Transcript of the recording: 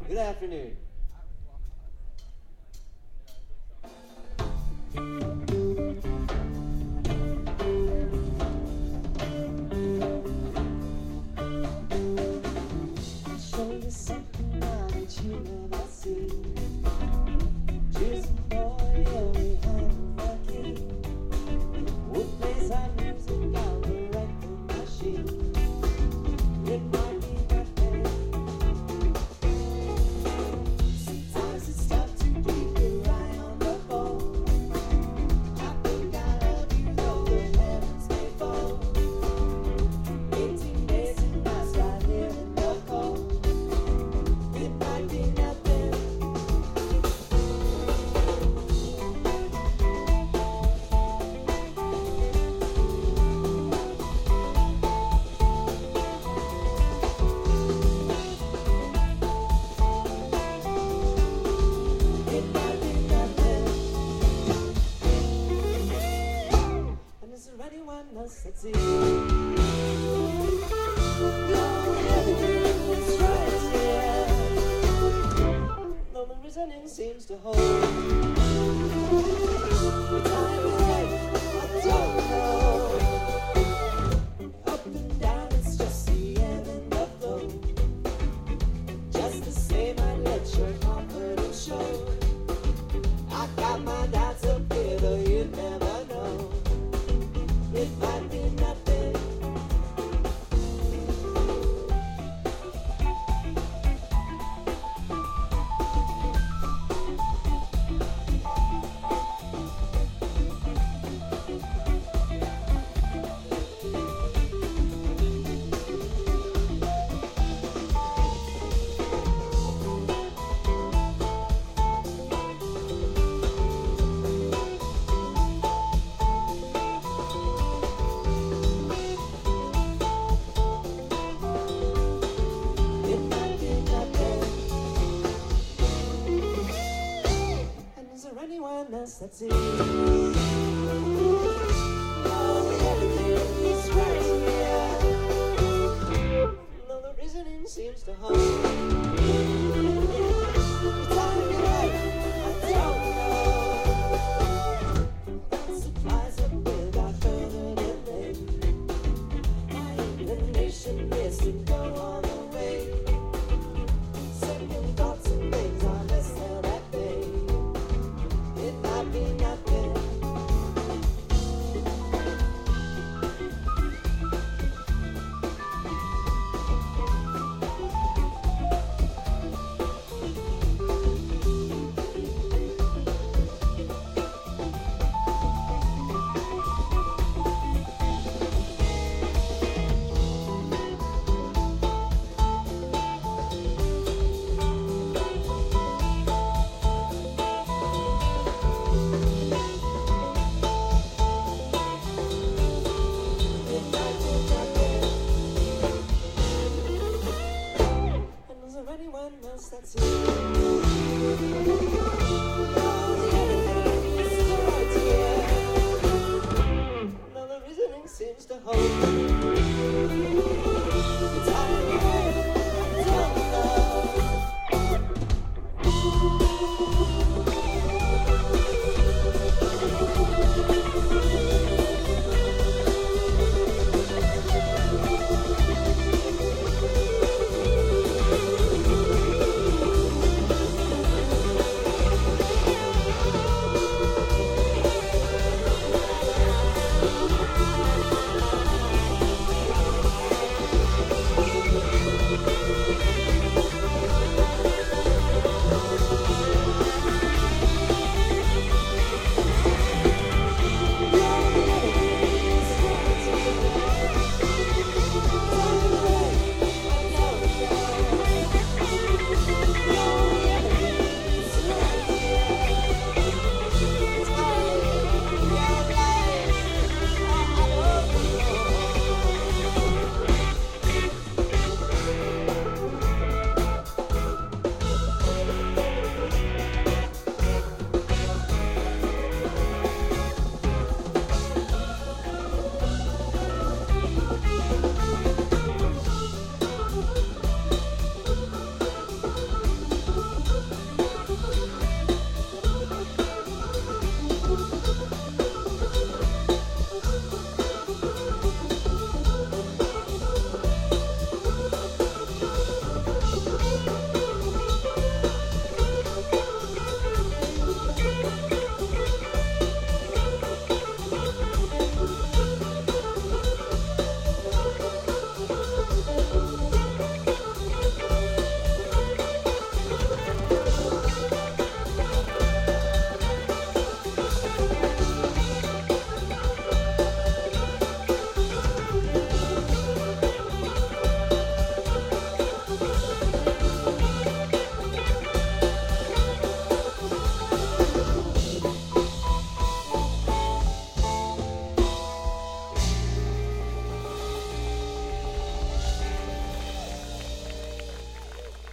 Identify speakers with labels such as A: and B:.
A: Good afternoon. I'll show you something now that you never see. Choose a boy, only hand the key. We'll play some music on the record machine. It might be nothing. Sometimes it's tough to keep your eye on the ball. I think I love you though the heavens may fall. 18 days and nights right here in the cold. It might be nothing. It might be nothing. And is there anyone else that's here? No, everything is right here. Though the reasoning seems to hold. The time is right, I don't know. Up and down, it's just the ebb and the flow. Just the same, I let your confidence show. I got my doubts up here, though you never know. It might be nothing. It might be nothing. And is there anyone else that's here? Oh, everything is right here. Though the reasoning seems to hold. The time is right, I don't know. Supplies up without further delay. My inclination is to go